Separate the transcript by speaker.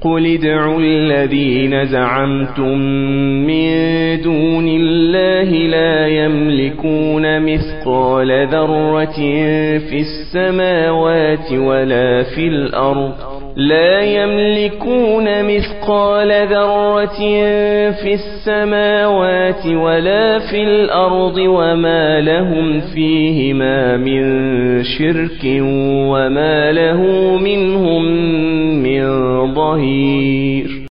Speaker 1: قل ادعوا الذين زعمتم من دون الله لا يملكون مثقال ذرة في السماوات ولا في الأرض وما لهم فيهما من شرك وما له منهم من ظهير.